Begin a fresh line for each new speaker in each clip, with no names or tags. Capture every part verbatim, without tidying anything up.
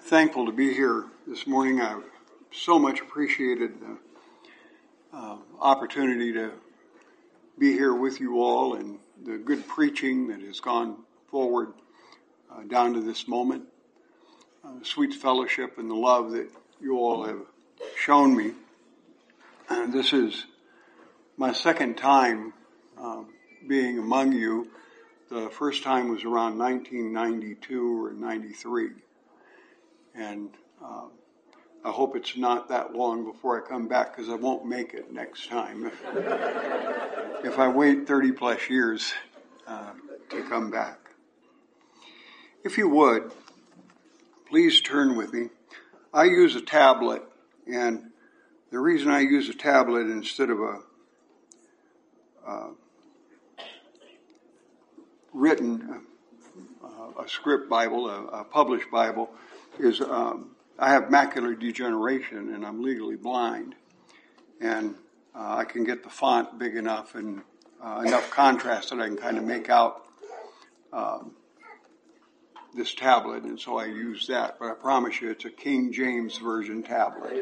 thankful to be here this morning. I've so much appreciated the uh, opportunity to be here with you all and the good preaching that has gone forward uh, down to this moment. Uh, sweet fellowship and the love that you all have shown me. And this is my second time uh, being among you. The first time was around nineteen ninety-two or ninety-three. And uh, I hope it's not that long before I come back, because I won't make it next time if, if I wait thirty plus years uh, to come back. If you would, please turn with me. I use a tablet, and the reason I use a tablet instead of a uh, written, uh, a script Bible, a, a published Bible, is um, I have macular degeneration and I'm legally blind. And uh, I can get the font big enough and uh, enough contrast that I can kind of make out um, this tablet, and so I use that. But I promise you, it's a King James Version tablet.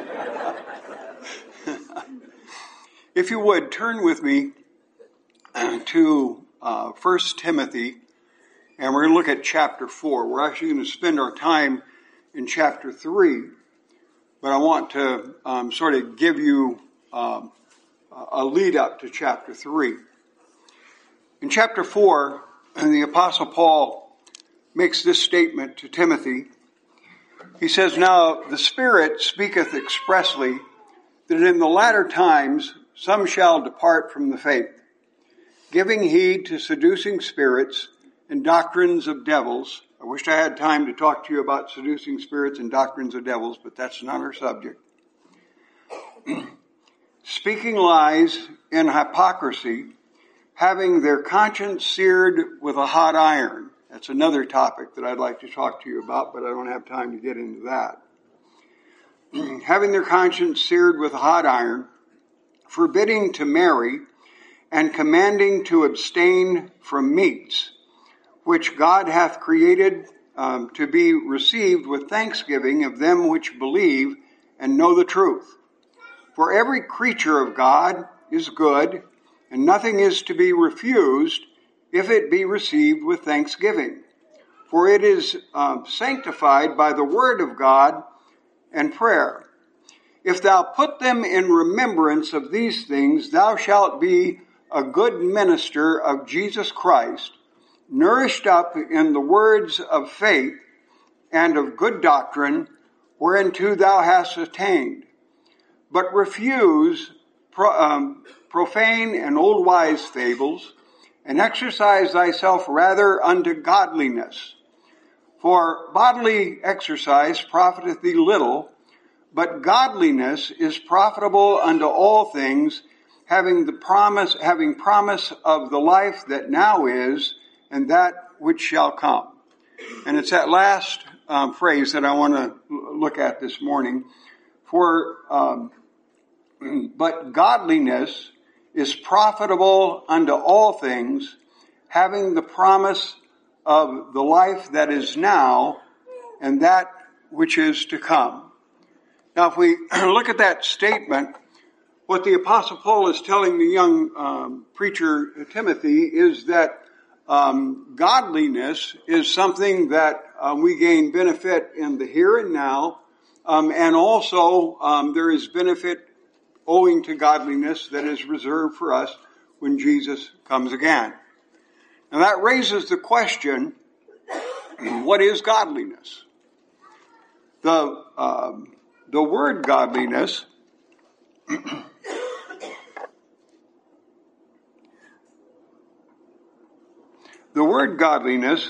If you would, turn with me to uh, First Timothy, and we're going to look at chapter four. We're actually going to spend our time in chapter three, but I want to um, sort of give you um, a lead up to chapter three. In chapter four, the Apostle Paul makes this statement to Timothy. He says, "Now the Spirit speaketh expressly that in the latter times some shall depart from the faith, giving heed to seducing spirits and doctrines of devils." I wish I had time to talk to you about seducing spirits and doctrines of devils, but that's not our subject. "Speaking lies in hypocrisy, having their conscience seared with a hot iron." That's another topic that I'd like to talk to you about, but I don't have time to get into that. "Having their conscience seared with a hot iron, forbidding to marry, and commanding to abstain from meats, which God hath created um, to be received with thanksgiving of them which believe and know the truth. For every creature of God is good, and nothing is to be refused if it be received with thanksgiving. For it is uh, sanctified by the word of God and prayer. If thou put them in remembrance of these things, thou shalt be a good minister of Jesus Christ, nourished up in the words of faith and of good doctrine, whereunto thou hast attained. But refuse pro, um, profane and old wise fables, and exercise thyself rather unto godliness. For bodily exercise profiteth thee little, but godliness is profitable unto all things, having the promise, having promise of the life that now is, and that which shall come. And it's that last um, phrase that I want to look at this morning. For, um, but godliness is profitable unto all things, having the promise of the life that is now, and that which is to come. Now, if we look at that statement, what the Apostle Paul is telling the young um, preacher Timothy is that um, godliness is something that um, we gain benefit in the here and now, um, and also um, there is benefit owing to godliness that is reserved for us when Jesus comes again. Now that raises the question, what is godliness? The um, the word godliness The word godliness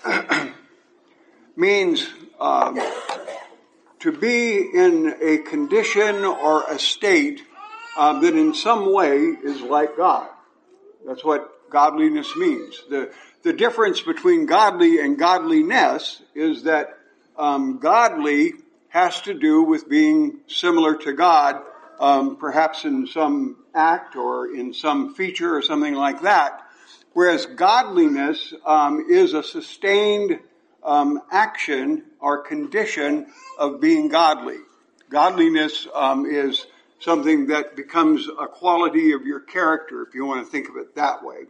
means um, to be in a condition or a state uh, that in some way is like God. That's what godliness means. The, the difference between godly and godliness is that um, godly has to do with being similar to God, um, perhaps in some act or in some feature or something like that. Whereas godliness um, is a sustained um, action or condition of being godly. Godliness um, is something that becomes a quality of your character, if you want to think of it that way.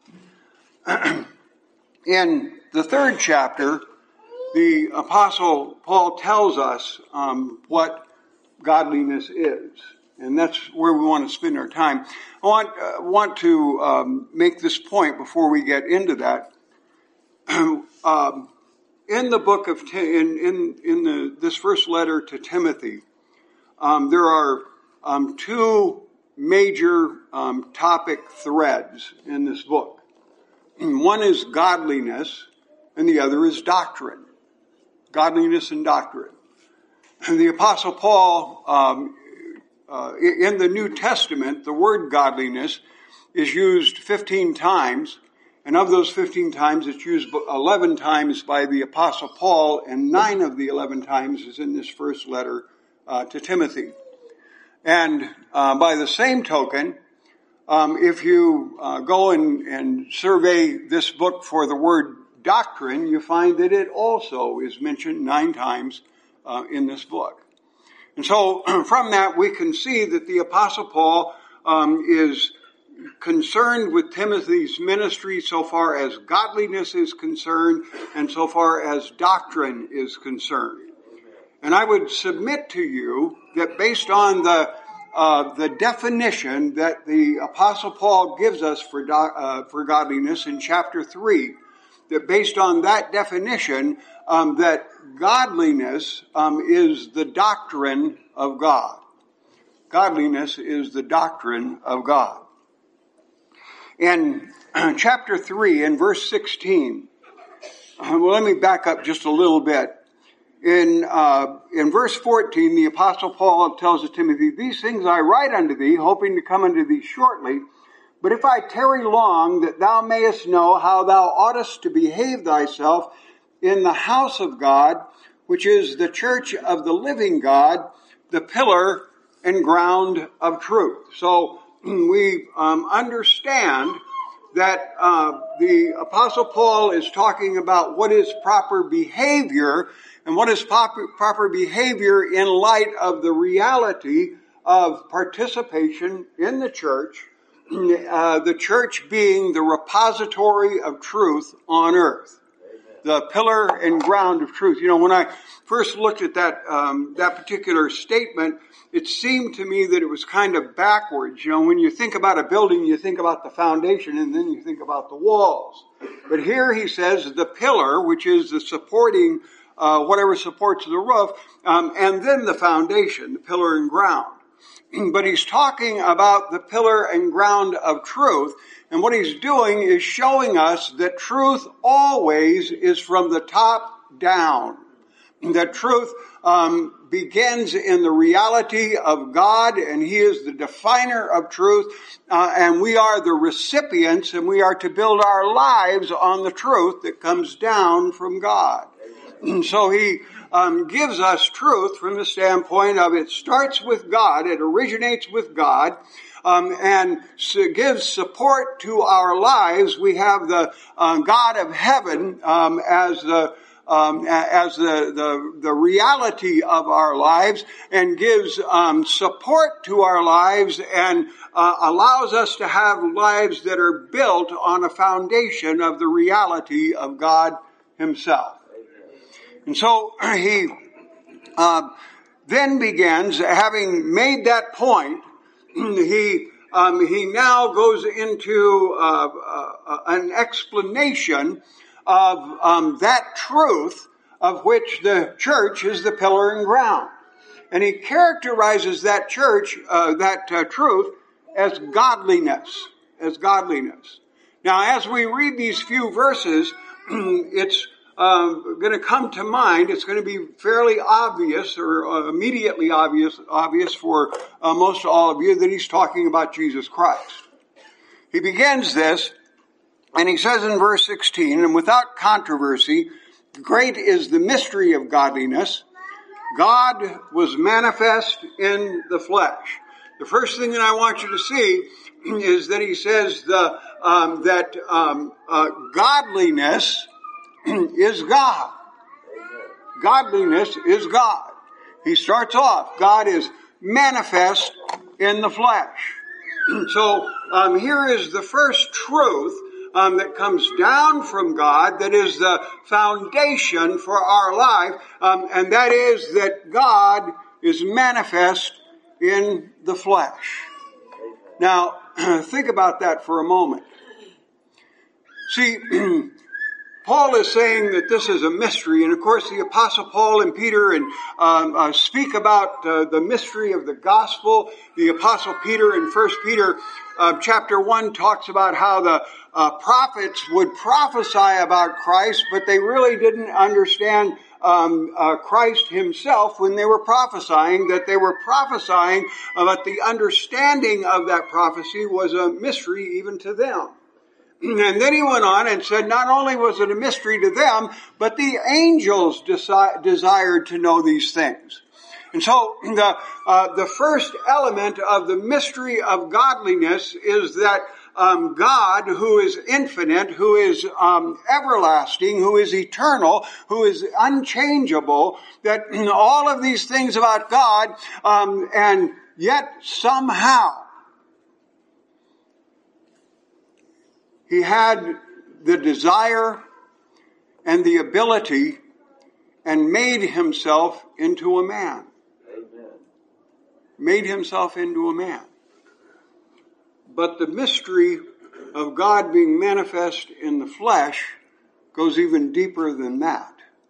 In the third chapter, the Apostle Paul tells us um, what godliness is. And that's where we want to spend our time. I want, uh, want to um, make this point before we get into that. um, in the book of, in, in, in the, this first letter to Timothy, um, there are um, two major um, topic threads in this book. One is godliness, and the other is doctrine. Godliness and doctrine. And the Apostle Paul, um, uh, in the New Testament, the word godliness is used fifteen times, and of those fifteen times, it's used eleven times by the Apostle Paul, and nine of the eleven times is in this first letter uh, to Timothy. And uh, by the same token, um, if you uh, go and, and survey this book for the word doctrine, you find that it also is mentioned nine times uh, in this book. And so from that, we can see that the Apostle Paul um, is concerned with Timothy's ministry so far as godliness is concerned and so far as doctrine is concerned. And I would submit to you that based on the uh, the definition that the Apostle Paul gives us for do, uh, for godliness in chapter three, that based on that definition, um, that godliness um, is the doctrine of God. Godliness is the doctrine of God. In chapter three, in verse sixteen, well, let me back up just a little bit. In uh, in verse fourteen, the Apostle Paul tells Timothy, "These things I write unto thee, hoping to come unto thee shortly. But if I tarry long, that thou mayest know how thou oughtest to behave thyself in the house of God, which is the church of the living God, the pillar and ground of truth." So we um, understand that uh, the Apostle Paul is talking about what is proper behavior, and what is proper, proper behavior in light of the reality of participation in the church, uh, the church being the repository of truth on earth. The pillar and ground of truth. You know, when I first looked at that um, that particular statement, it seemed to me that it was kind of backwards. You know, when you think about a building, you think about the foundation, and then you think about the walls. But here he says the pillar, which is the supporting, uh, whatever supports the roof, um, and then the foundation, the pillar and ground. But he's talking about the pillar and ground of truth. And what he's doing is showing us that truth always is from the top down. That truth um, begins in the reality of God, and He is the definer of truth, uh, and we are the recipients, and we are to build our lives on the truth that comes down from God. And so He um, gives us truth from the standpoint of it starts with God, it originates with God, Um, and so gives support to our lives. We have the uh, God of heaven um, as the um, as the, the the reality of our lives, and gives um, support to our lives, and uh, allows us to have lives that are built on a foundation of the reality of God Himself. And so he uh, then begins, having made that point. He um, he now goes into uh, uh, an explanation of um, that truth of which the church is the pillar and ground, and he characterizes that church, uh, that uh, truth, as godliness, as godliness. Now, as we read these few verses, it's Um, going to come to mind. It's going to be fairly obvious, or uh, immediately obvious, obvious for uh, most all of you, that he's talking about Jesus Christ. He begins this, and he says in verse sixteen, "And without controversy, great is the mystery of godliness. God was manifest in the flesh." The first thing that I want you to see is that he says the um, that um, uh, godliness is God. godliness is God. He starts off, God is manifest in the flesh. So um, here is the first truth um, that comes down from God that is the foundation for our life, um, and that is that God is manifest in the flesh. Now, think about that for a moment. See, Paul is saying that this is a mystery, and of course the Apostle Paul and Peter and um, uh, speak about uh, the mystery of the gospel. The Apostle Peter in First Peter uh, chapter one talks about how the uh, prophets would prophesy about Christ, but they really didn't understand um, uh, Christ himself when they were prophesying, that they were prophesying, uh, but the understanding of that prophecy was a mystery even to them. And then he went on and said not only was it a mystery to them, but the angels desi- desired to know these things. And so the, uh, the first element of the mystery of godliness is that um, God, who is infinite, who is um, everlasting, who is eternal, who is unchangeable, that all of these things about God, um, and yet somehow he had the desire and the ability and made himself into a man. Amen. Made himself into a man. But the mystery of God being manifest in the flesh goes even deeper than that.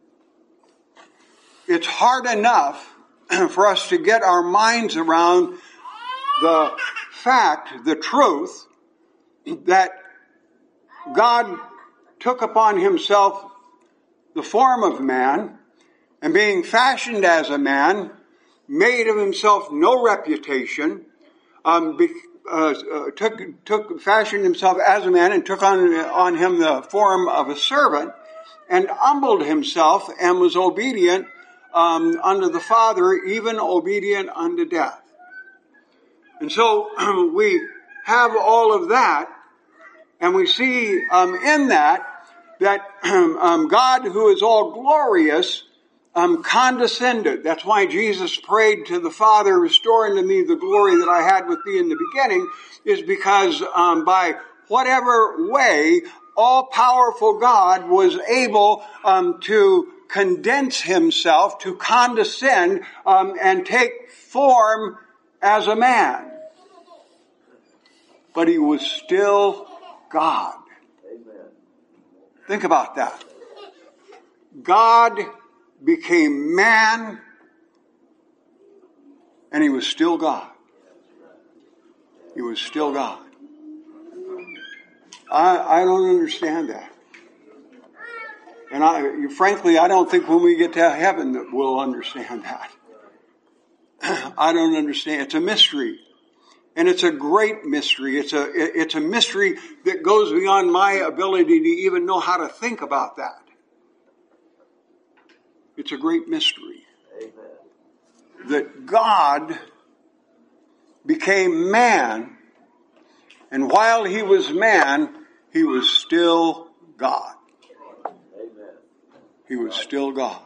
It's hard enough for us to get our minds around the fact, the truth, that God took upon himself the form of man, and being fashioned as a man, made of himself no reputation, um, be, uh, uh, took, took, fashioned himself as a man and took on, on him the form of a servant, and humbled himself and was obedient um, unto the Father, even obedient unto death. And so we have all of that. And we see um, in that, that um, God, who is all glorious, um, condescended. That's why Jesus prayed to the Father, restore unto me the glory that I had with thee in the beginning, is because um, by whatever way, all-powerful God was able um, to condense himself, to condescend, um, and take form as a man. But he was still God. Amen. Think about that. God became man, and he was still God. He was still God. I, I don't understand that. And I, frankly, I don't think when we get to heaven that we'll understand that. I don't understand. It's a mystery. And it's a great mystery. It's a, it's a mystery that goes beyond my ability to even know how to think about that. It's a great mystery. Amen. That God became man, and while he was man, he was still God. Amen. He was still God.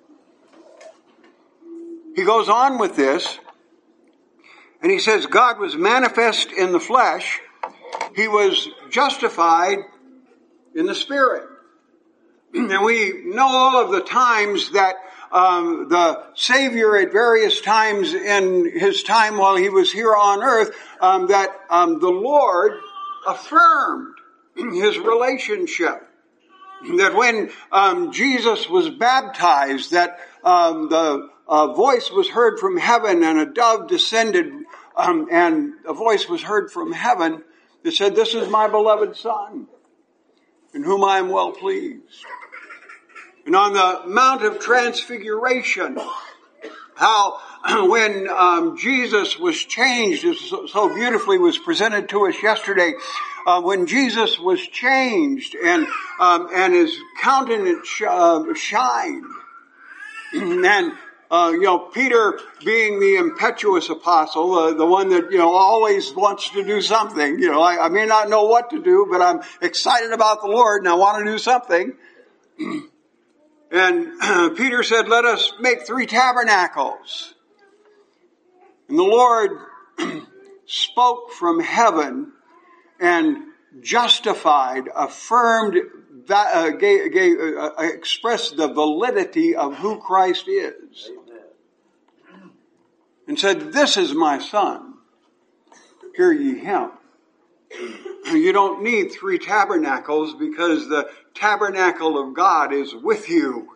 He goes on with this. And he says, God was manifest in the flesh. He was justified in the Spirit. And we know all of the times that um, the Savior at various times in his time while he was here on earth, um, that um, the Lord affirmed his relationship. That when um, Jesus was baptized, that um, the a voice was heard from heaven, and a dove descended, um, and a voice was heard from heaven that said, "This is my beloved Son, in whom I am well pleased." And on the Mount of Transfiguration, how when um, Jesus was changed, as so, so beautifully was presented to us yesterday, uh, when Jesus was changed and um, and his countenance sh- uh, shined, and Uh, you know, Peter being the impetuous apostle, uh, the one that, you know, always wants to do something. You know, I, I may not know what to do, but I'm excited about the Lord and I want to do something. And uh, Peter said, let us make three tabernacles. And the Lord spoke from heaven and justified, affirmed, that, uh, gave, gave, uh, expressed the validity of who Christ is. Amen. And said, this is my son. Hear ye him. You don't need three tabernacles because the tabernacle of God is with you.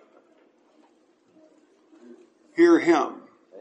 Hear him.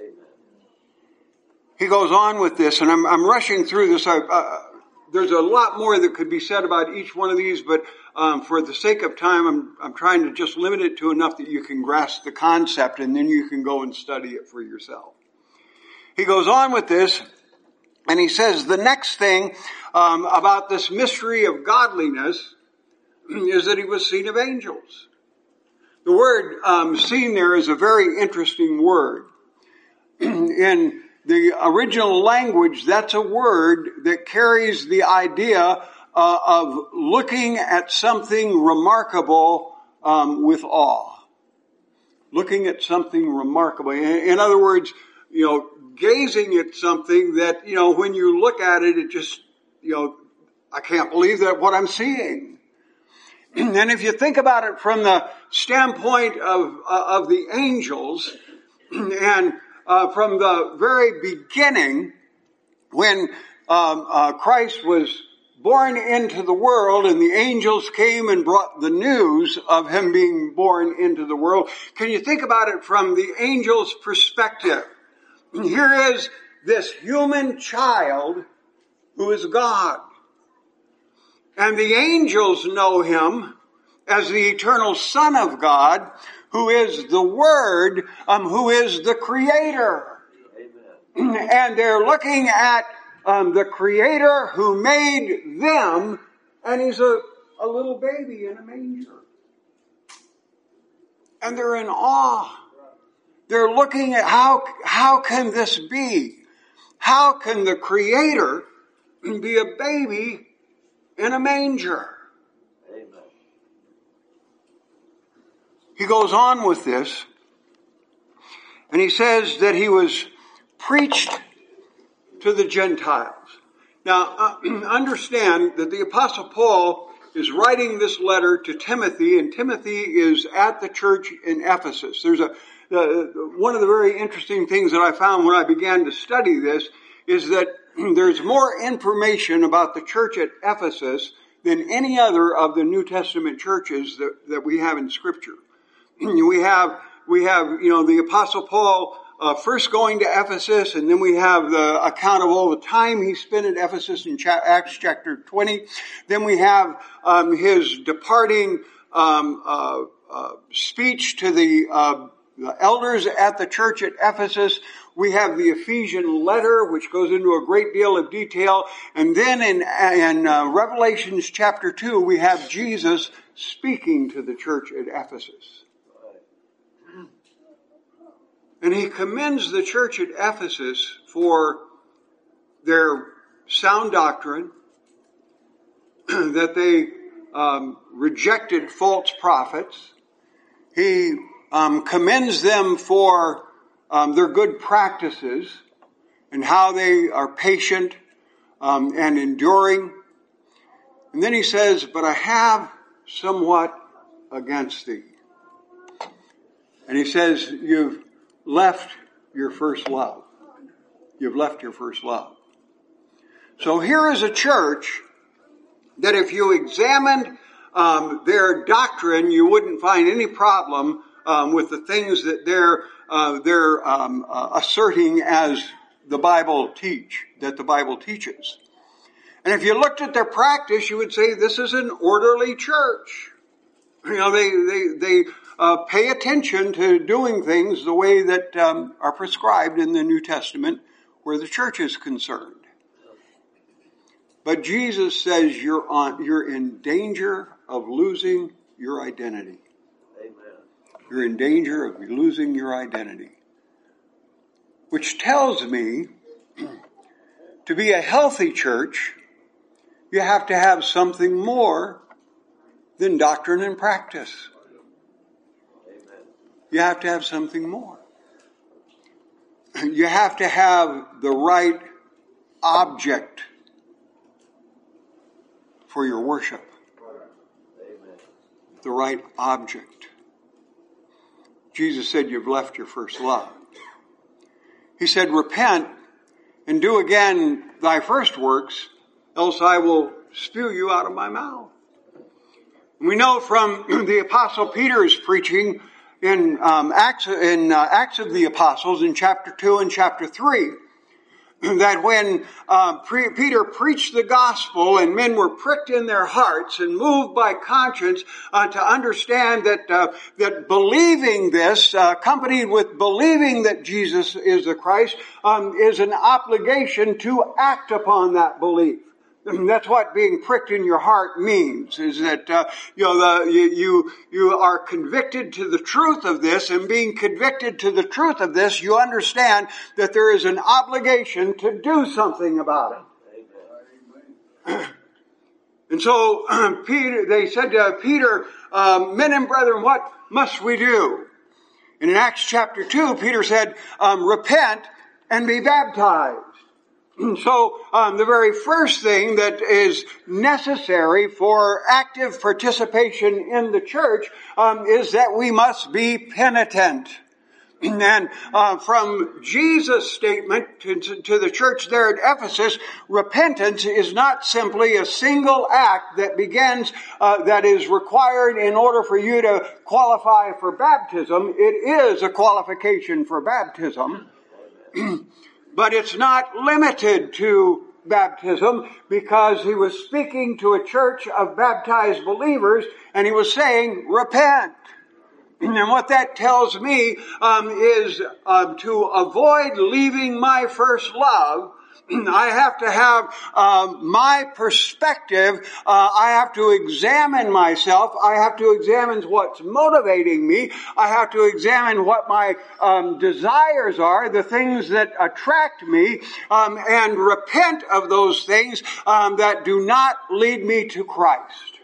He goes on with this, and I'm, I'm rushing through this. I, uh, there's a lot more that could be said about each one of these, but um, for the sake of time, I'm, I'm trying to just limit it to enough that you can grasp the concept, and then you can go and study it for yourself. He goes on with this, and he says the next thing um, about this mystery of godliness is that he was seen of angels. The word um, seen there is a very interesting word. In the original language, that's a word that carries the idea uh, of looking at something remarkable um, with awe. Looking at something remarkable. In, in other words, you know, gazing at something that, you know, when you look at it, it just, you know, I can't believe that what I'm seeing. And if you think about it from the standpoint of uh, of the angels, and uh, from the very beginning, when um, uh, Christ was born into the world and the angels came and brought the news of him being born into the world, can you think about it from the angels' perspective? Here is this human child who is God. And the angels know him as the eternal Son of God, who is the Word, um, who is the Creator. Amen. And they're looking at um, the Creator who made them, and he's a, a little baby in a manger. And they're in awe. They're looking at how, how can this be? How can the Creator be a baby in a manger? Amen. He goes on with this, and he says that he was preached to the Gentiles. Now, uh, understand that the Apostle Paul is writing this letter to Timothy, and Timothy is at the church in Ephesus. There's a uh, one of the very interesting things that I found when I began to study this is that there's more information about the church at Ephesus than any other of the New Testament churches that, that we have in Scripture. We have, we have, you know, the Apostle Paul uh, first going to Ephesus, and then we have the account of all the time he spent at Ephesus in cha- Acts chapter twenty. Then we have um, his departing um, uh, uh, speech to the uh, the elders at the church at Ephesus. We have the Ephesian letter, which goes into a great deal of detail. And then in, in uh, Revelations chapter two, we have Jesus speaking to the church at Ephesus. And he commends the church at Ephesus for their sound doctrine, that they um, rejected false prophets. He Um, commends them for um, their good practices and how they are patient um, and enduring. And then he says, but I have somewhat against thee. And he says, you've left your first love. You've left your first love. So here is a church that if you examined um, their doctrine, you wouldn't find any problem Um, with the things that they're uh, they're um, uh, asserting as the Bible teach, that the Bible teaches. And if you looked at their practice, you would say this is an orderly church. You know, they they they uh, pay attention to doing things the way that um, are prescribed in the New Testament, where the church is concerned. But Jesus says you're on you're in danger of losing your identity. You're in danger of losing your identity. Which tells me, to be a healthy church, you have to have something more than doctrine and practice. you have to have something more. You have to have the right object for your worship. The right object. Jesus said, you've left your first love. He said, repent and do again thy first works, else I will spew you out of my mouth. And we know from the Apostle Peter's preaching in um, Acts, in uh, Acts of the Apostles in chapter two and chapter three, that when uh, pre- Peter preached the gospel and men were pricked in their hearts and moved by conscience uh, to understand that uh, that believing this, uh, accompanied with believing that Jesus is the Christ, um, is an obligation to act upon that belief. That's what being pricked in your heart means, is that, uh, you know, the, you, you are convicted to the truth of this, and being convicted to the truth of this, you understand that there is an obligation to do something about it. And so, um, Peter, they said to Peter, um, men and brethren, what must we do? And in Acts chapter two, Peter said, um, repent and be baptized. So um, the very first thing that is necessary for active participation in the church um, is that we must be penitent. And uh, from Jesus' statement to, to the church there at Ephesus, repentance is not simply a single act that begins, uh, that is required in order for you to qualify for baptism. It is a qualification for baptism. But it's not limited to baptism, because he was speaking to a church of baptized believers and he was saying, repent. And what that tells me um, is uh, to avoid leaving my first love, I have to have uh, my perspective. Uh, I have to examine myself. I have to examine what's motivating me. I have to examine what my um, desires are, the things that attract me, um, and repent of those things um, that do not lead me to Christ.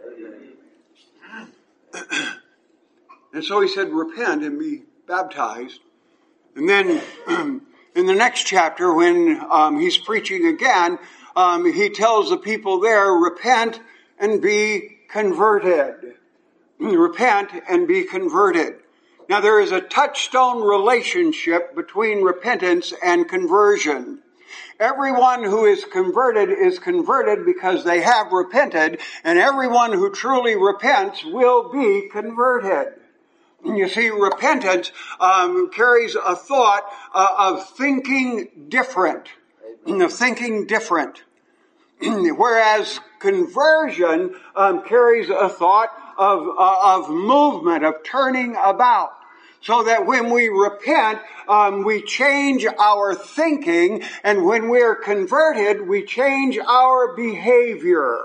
And so he said, repent and be baptized. And then in the next chapter, when um, he's preaching again, um, he tells the people there, repent and be converted. Repent and be converted. Now there is a touchstone relationship between repentance and conversion. Everyone who is converted is converted because they have repented, and everyone who truly repents will be converted. You see, repentance um, carries a thought uh, of thinking different, of thinking different. Whereas conversion um, carries a thought of uh, of movement, of turning about. So that when we repent, um, we change our thinking, and when we're converted, we change our behavior.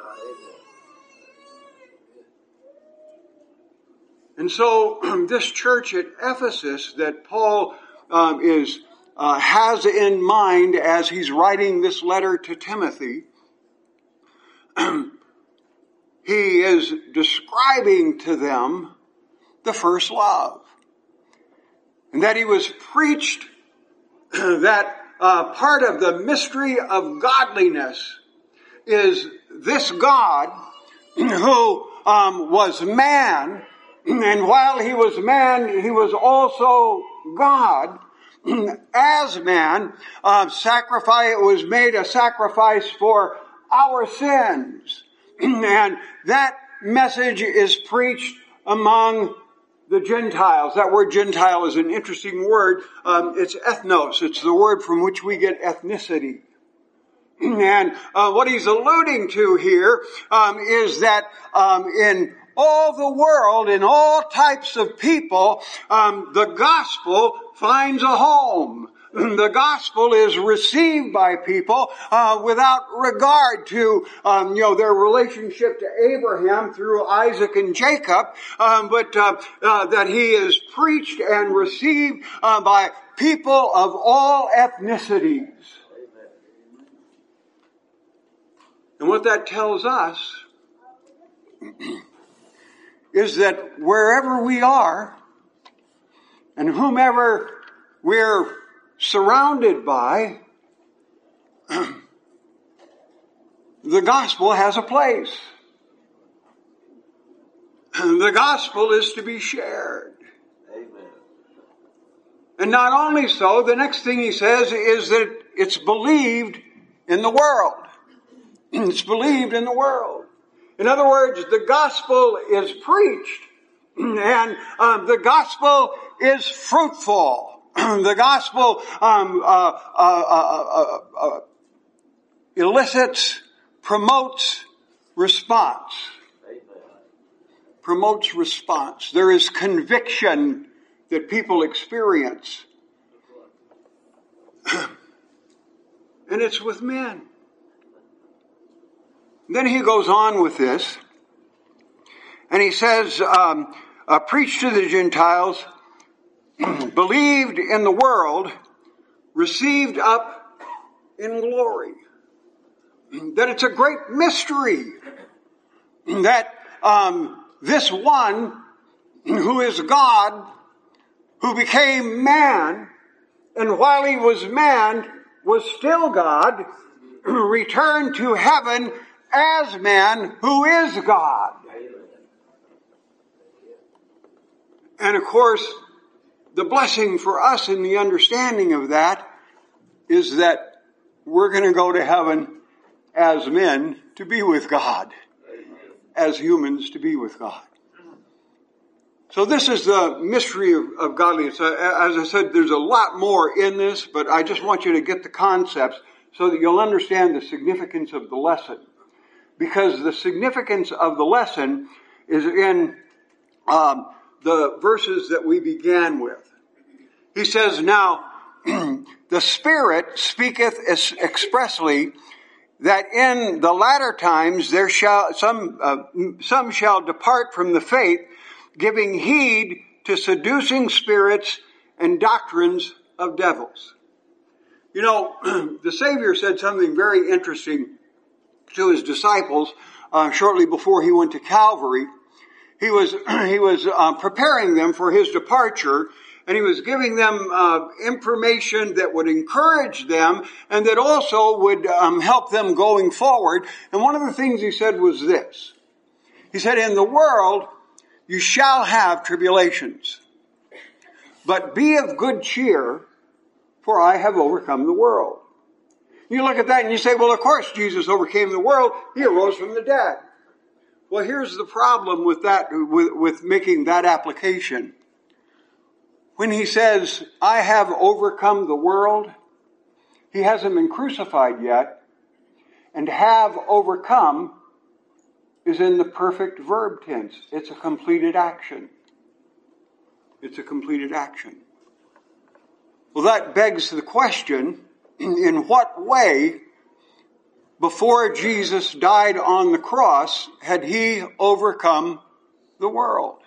And so this church at Ephesus that Paul um, is uh, has in mind as he's writing this letter to Timothy, he is describing to them the first love. And that he was preached that uh, part of the mystery of godliness is this God who um, was man, and while he was man, he was also God. As man, uh, sacrifice was made a sacrifice for our sins. And that message is preached among the Gentiles. That word Gentile is an interesting word. Um, it's ethnos. It's the word from which we get ethnicity. And uh, what he's alluding to here um, is that um, in all the world, in all types of people, um, the gospel finds a home. The gospel is received by people uh, without regard to, um, you know, their relationship to Abraham through Isaac and Jacob, um, but uh, uh, that he is preached and received uh, by people of all ethnicities. And what that tells us is that wherever we are, And whomever we're surrounded by, the gospel has a place. The gospel is to be shared. Amen. And not only so, the next thing he says is that it's believed in the world. It's believed in the world. In other words, the gospel is preached, and um, the gospel is fruitful. The gospel um, uh, uh, uh, uh, uh, elicits, promotes response. Promotes response. There is conviction that people experience. And it's with men. Then he goes on with this, and he says, um, uh, preach to the Gentiles, believed in the world, received up in glory. That it's a great mystery that um, this one who is God, who became man, and while he was man, was still God, returned to heaven as man who is God. And of course, the blessing for us in the understanding of that is that we're going to go to heaven as men to be with God, as humans to be with God. So this is the mystery of, of godliness. As I said, there's a lot more in this, but I just want you to get the concepts so that you'll understand the significance of the lesson. Because the significance of the lesson is in um, the verses that we began with. He says, now, the Spirit speaketh expressly that in the latter times there shall some uh, some shall depart from the faith, giving heed to seducing spirits and doctrines of devils. You know, the Savior said something very interesting to his disciples uh, shortly before he went to Calvary. He was he was uh, preparing them for his departure, and he was giving them uh, information that would encourage them and that also would um, help them going forward. And one of the things he said was this. He said, in the world you shall have tribulations, but be of good cheer, for I have overcome the world. You look at that and you say, well, of course Jesus overcame the world. He arose from the dead. Well, here's the problem with that, with, with making that application. When he says, I have overcome the world, he hasn't been crucified yet. And have overcome is in the perfect verb tense. It's a completed action. It's a completed action. Well, that begs the question, in what way, before Jesus died on the cross, had he overcome the world?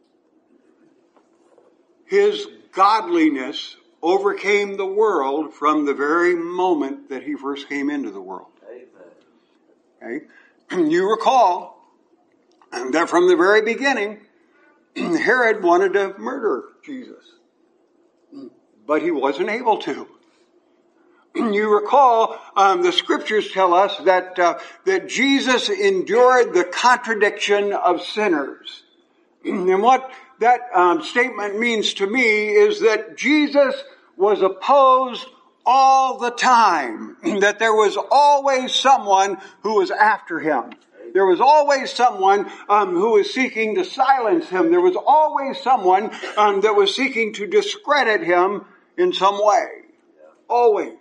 His godliness overcame the world from the very moment that he first came into the world. Okay? You recall that from the very beginning, Herod wanted to murder Jesus, but he wasn't able to. You recall, um, the scriptures tell us that uh, that Jesus endured the contradiction of sinners. And what that um, statement means to me is that Jesus was opposed all the time. That there was always someone who was after him. There was always someone um, who was seeking to silence him. There was always someone um, that was seeking to discredit him in some way. Always.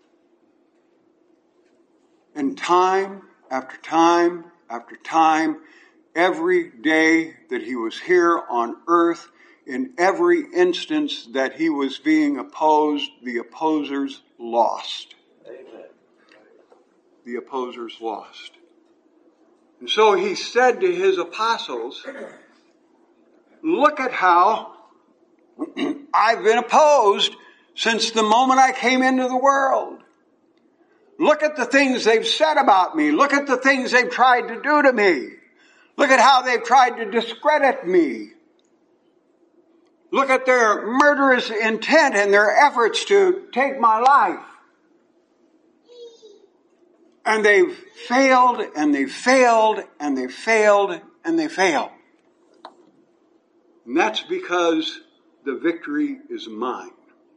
And time after time after time, every day that he was here on earth, in every instance that he was being opposed, the opposers lost. Amen. The opposers lost. And so he said to his apostles, look at how I've been opposed since the moment I came into the world. Look at the things they've said about me. Look at the things they've tried to do to me. Look at how they've tried to discredit me. Look at their murderous intent and their efforts to take my life. And they've failed, and they've failed, and they've failed, and they fail. And that's because the victory is mine.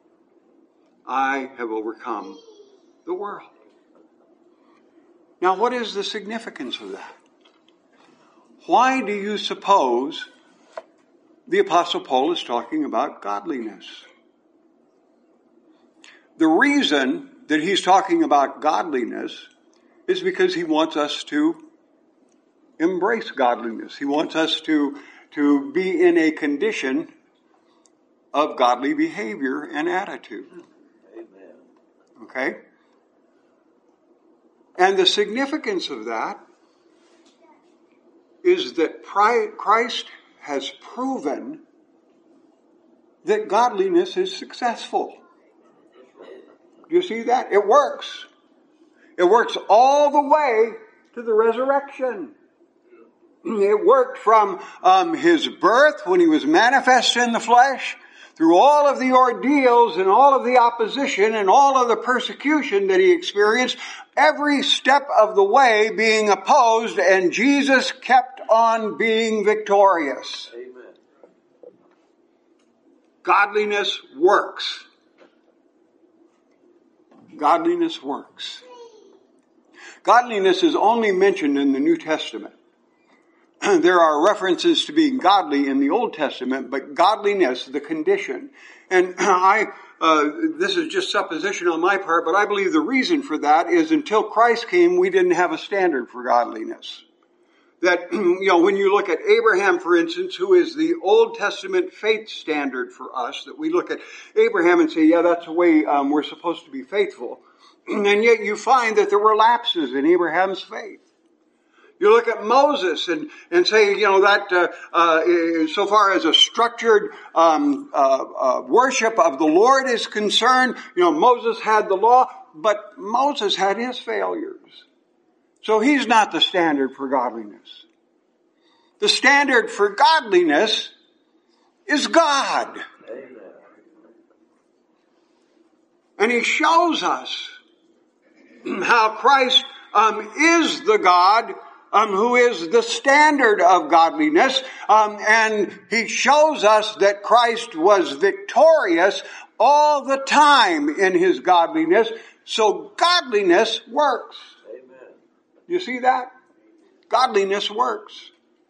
I have overcome the world. Now, what is the significance of that? Why do you suppose the Apostle Paul is talking about godliness? The reason that he's talking about godliness is because he wants us to embrace godliness. He wants us to, to be in a condition of godly behavior and attitude. Amen. Okay? And the significance of that is that Christ has proven that godliness is successful. Do you see that? It works. It works all the way to the resurrection. It worked from um, his birth when he was manifest in the flesh, through all of the ordeals and all of the opposition and all of the persecution that he experienced, every step of the way being opposed, and Jesus kept on being victorious. Amen. Godliness works. Godliness works. Godliness is only mentioned in the New Testament. There are references to being godly in the Old Testament, but godliness, the condition. And I, uh, this is just supposition on my part, but I believe the reason for that is until Christ came, we didn't have a standard for godliness. That, you know, when you look at Abraham, for instance, who is the Old Testament faith standard for us, that we look at Abraham and say, yeah, that's the way um, we're supposed to be faithful. And yet you find that there were lapses in Abraham's faith. You look at Moses and, and say, you know, that uh, uh, so far as a structured um, uh, uh, worship of the Lord is concerned, you know, Moses had the law, but Moses had his failures. So he's not the standard for godliness. The standard for godliness is God. Amen. And he shows us how Christ um, is the God Um, who is the standard of godliness, um, and he shows us that Christ was victorious all the time in his godliness, so godliness works. Amen. You see that? Godliness works.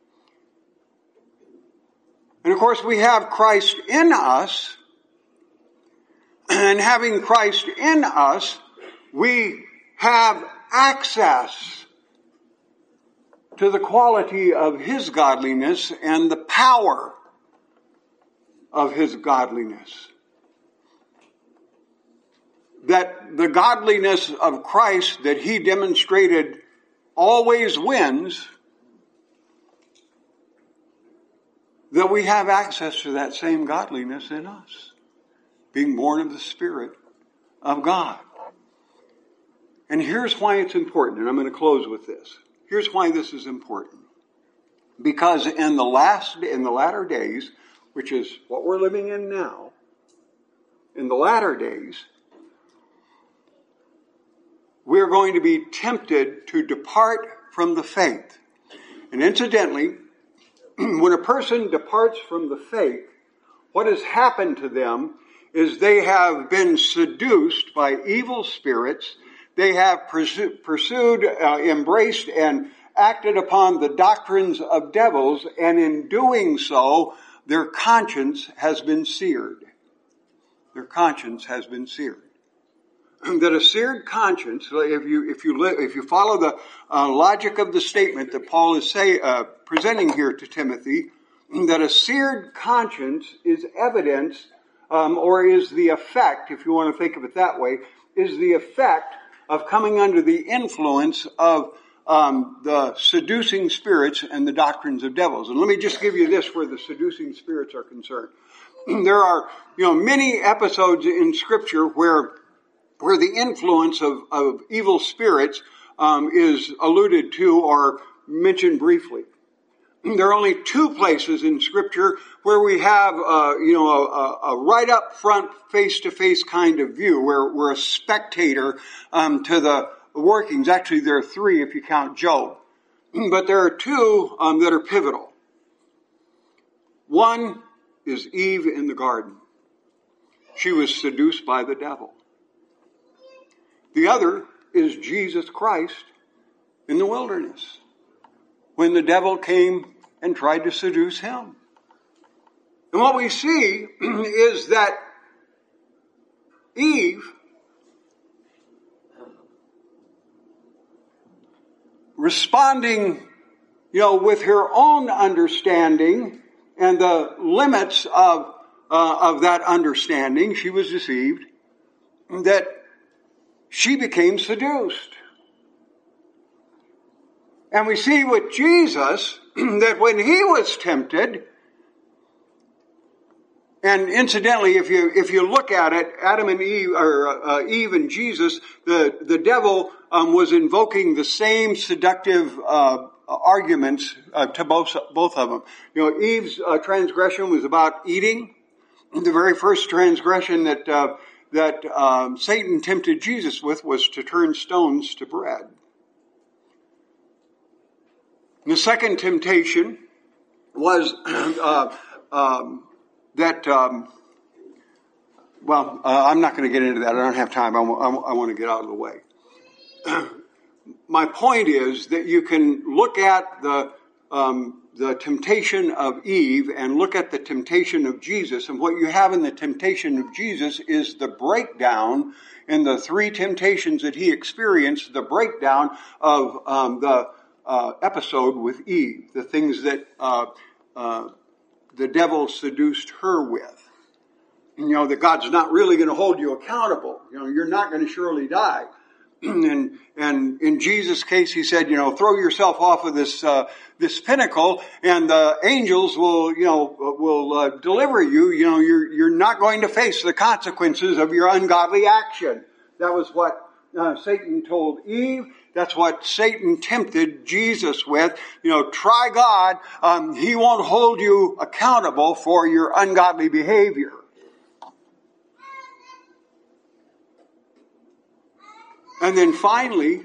And of course we have Christ in us, and having Christ in us, we have access to the quality of his godliness and the power of his godliness. That the godliness of Christ that he demonstrated always wins, that we have access to that same godliness in us, being born of the Spirit of God. And here's why it's important, and I'm going to close with this. Here's why this is important. Because in the last, in the latter days, which is what we're living in now, in the latter days, we're going to be tempted to depart from the faith. And incidentally, when a person departs from the faith, what has happened to them is they have been seduced by evil spirits. They have pursued, uh, embraced, and acted upon the doctrines of devils, and in doing so, their conscience has been seared. Their conscience has been seared. That a seared conscience, if you if you if you follow the uh, logic of the statement that Paul is say uh, presenting here to Timothy, that a seared conscience is evidence, um, or is the effect, if you want to think of it that way, is the effect of coming under the influence of um, the seducing spirits and the doctrines of devils. And let me just give you this where the seducing spirits are concerned. There are, you know, many episodes in Scripture where where the influence of, of evil spirits um, is alluded to or mentioned briefly. there are only two places in Scripture where we have, uh, you know, a, a right up front, face-to-face kind of view, where we're a spectator um, to the workings. Actually, there are three if you count Job. But there are two um, that are pivotal. One is Eve in the garden. She was seduced by the devil. The other is Jesus Christ in the wilderness, when the devil came and tried to seduce him. And what we see is that Eve responding, you know, with her own understanding and the limits of uh, of that understanding, she was deceived, that she became seduced. And we see with Jesus that when he was tempted, and incidentally, if you if you look at it, Adam and Eve, or uh, Eve and Jesus, the the devil um, was invoking the same seductive uh, arguments uh, to both both of them. You know, Eve's uh, transgression was about eating. The very first transgression that uh, that um, Satan tempted Jesus with was to turn stones to bread. The second temptation was uh, um, that, um, well, uh, I'm not going to get into that. I don't have time. I, w- I want to get out of the way. My point is that you can look at the um, the temptation of Eve and look at the temptation of Jesus, and what you have in the temptation of Jesus is the breakdown in the three temptations that he experienced, the breakdown of um, the Uh, episode with Eve, the things that uh, uh, the devil seduced her with. You know, that God's not really going to hold you accountable. You know, you're not going to surely die. and and in Jesus' case, he said, you know, throw yourself off of this uh, this pinnacle, and the angels will, you know, will uh, deliver you. You know, you're you're not going to face the consequences of your ungodly action. That was what uh, Satan told Eve. That's what Satan tempted Jesus with. You know, try God. Um, he won't hold you accountable for your ungodly behavior. And then finally,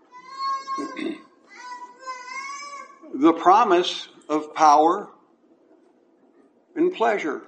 the promise of power and pleasure.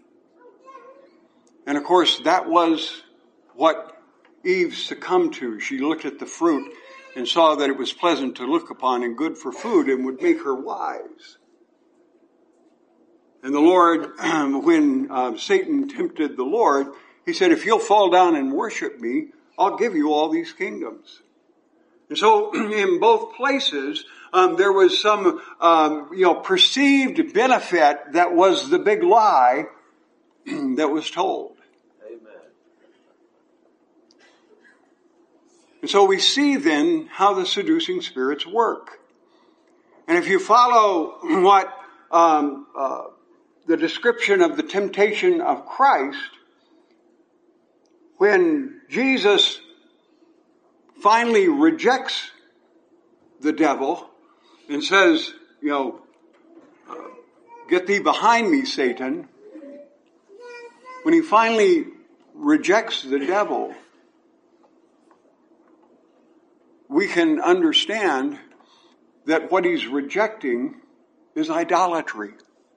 And of course, that was what Eve succumbed to. She looked at the fruit and saw that it was pleasant to look upon and good for food and would make her wise. And the Lord, when uh, Satan tempted the Lord, he said, if you'll fall down and worship me, I'll give you all these kingdoms. And so in both places, um, there was some, um, you know, perceived benefit that was the big lie that was told. And so we see then how the seducing spirits work. And if you follow what um, uh, the description of the temptation of Christ, when Jesus finally rejects the devil and says, you know, uh, get thee behind me, Satan. When he finally rejects the devil, we can understand that what he's rejecting is idolatry.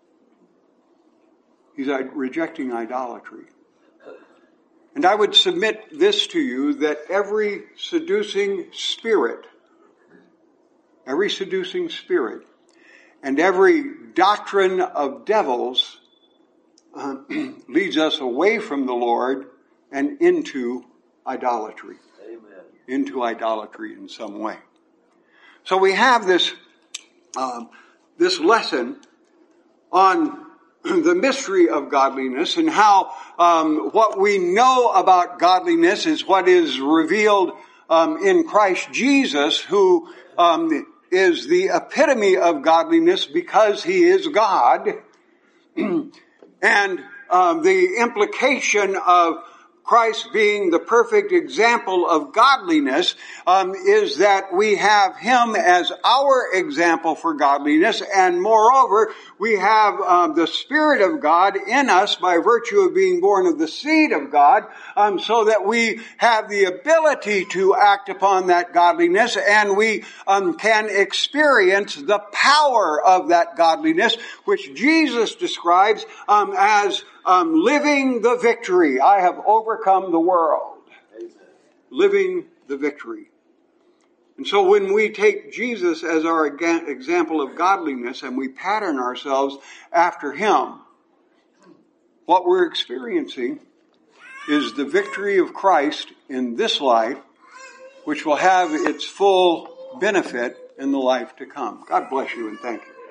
He's rejecting idolatry. And I would submit this to you, that every seducing spirit, every seducing spirit, and every doctrine of devils uh, leads us away from the Lord and into idolatry. Into idolatry in some way. So we have this um, this lesson on the mystery of godliness, and how um, what we know about godliness is what is revealed um, in Christ Jesus, who um, is the epitome of godliness because he is God. And um, the implication of Christ being the perfect example of godliness, um, is that we have him as our example for godliness, and moreover, we have uh, the Spirit of God in us by virtue of being born of the seed of God, um, so that we have the ability to act upon that godliness, and we um, can experience the power of that godliness, which Jesus describes um, as um, living the victory. I have overcome the world. Amen. Living the victory. And so when we take Jesus as our example of godliness and we pattern ourselves after him, what we're experiencing is the victory of Christ in this life, which will have its full benefit in the life to come. God bless you and thank you.